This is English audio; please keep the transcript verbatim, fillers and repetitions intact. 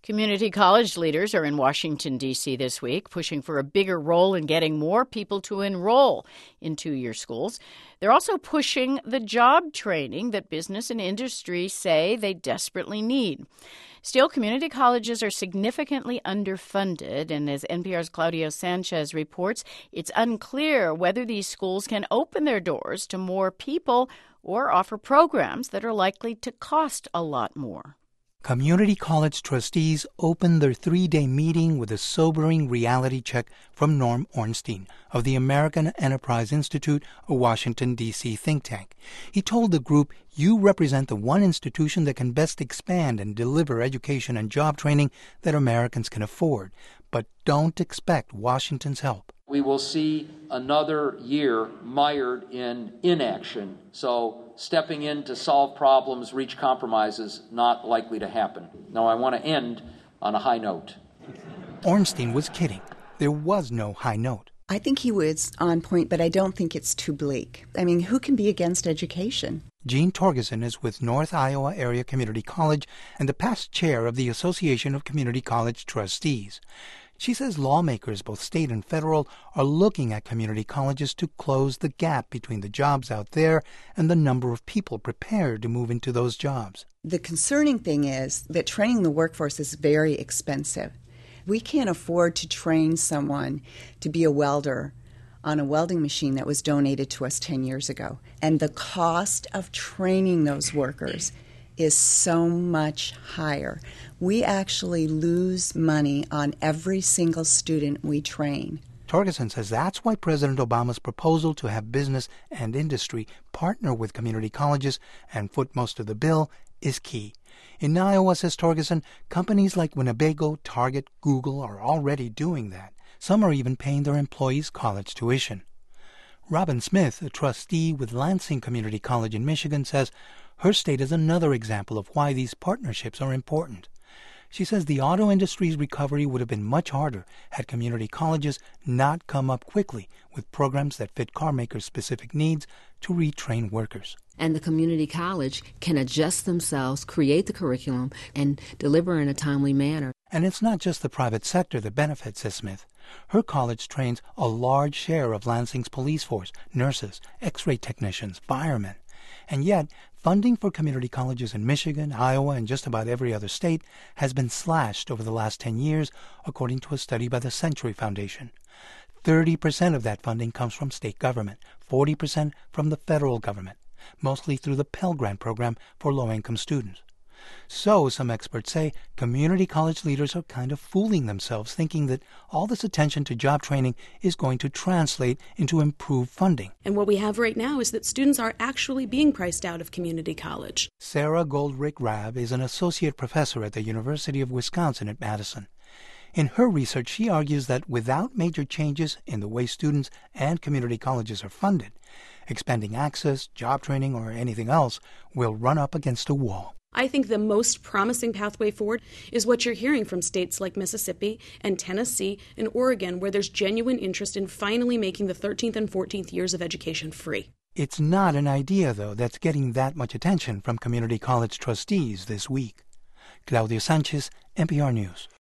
Community college leaders are in Washington, D C this week, pushing for a bigger role in getting more people to enroll in two-year schools. They're also pushing the job training that business and industry say they desperately need. Still, community colleges are significantly underfunded, and as N P R's Claudio Sanchez reports, it's unclear whether these schools can open their doors to more people or offer programs that are likely to cost a lot more. Community college trustees opened their three-day meeting with a sobering reality check from Norm Ornstein of the American Enterprise Institute, a Washington, D C think tank. He told the group, "You represent the one institution that can best expand and deliver education and job training that Americans can afford, but don't expect Washington's help." We will see another year mired in inaction. So stepping in to solve problems, reach compromises, not likely to happen. Now, I want to end on a high note. Ornstein was kidding. There was no high note. I think he was on point, but I don't think it's too bleak. I mean, who can be against education? Jean Torgerson is with North Iowa Area Community College and the past chair of the Association of Community College Trustees. She says lawmakers, both state and federal, are looking at community colleges to close the gap between the jobs out there and the number of people prepared to move into those jobs. The concerning thing is that training the workforce is very expensive. We can't afford to train someone to be a welder on a welding machine that was donated to us ten years ago. And the cost of training those workers is so much higher. We actually lose money on every single student we train. Torgerson says that's why President Obama's proposal to have business and industry partner with community colleges and foot most of the bill is key. In Iowa, says Torgerson, companies like Winnebago, Target, Google are already doing that. Some are even paying their employees college tuition. Robin Smith, a trustee with Lansing Community College in Michigan, says her state is another example of why these partnerships are important. She says the auto industry's recovery would have been much harder had community colleges not come up quickly with programs that fit car makers' specific needs to retrain workers. And the community college can adjust themselves, create the curriculum, and deliver in a timely manner. And it's not just the private sector that benefits, says Smith. Her college trains a large share of Lansing's police force, nurses, x-ray technicians, firemen. And yet, funding for community colleges in Michigan, Iowa, and just about every other state has been slashed over the last ten years, according to a study by the Century Foundation. thirty percent of that funding comes from state government, forty percent from the federal government, mostly through the Pell Grant program for low-income students. So, some experts say, community college leaders are kind of fooling themselves, thinking that all this attention to job training is going to translate into improved funding. And what we have right now is that students are actually being priced out of community college. Sarah Goldrick-Rabb is an associate professor at the University of Wisconsin at Madison. In her research, she argues that without major changes in the way students and community colleges are funded, expanding access, job training, or anything else will run up against a wall. I think the most promising pathway forward is what you're hearing from states like Mississippi and Tennessee and Oregon, where there's genuine interest in finally making the thirteenth and fourteenth years of education free. It's not an idea, though, that's getting that much attention from community college trustees this week. Claudio Sanchez, N P R News.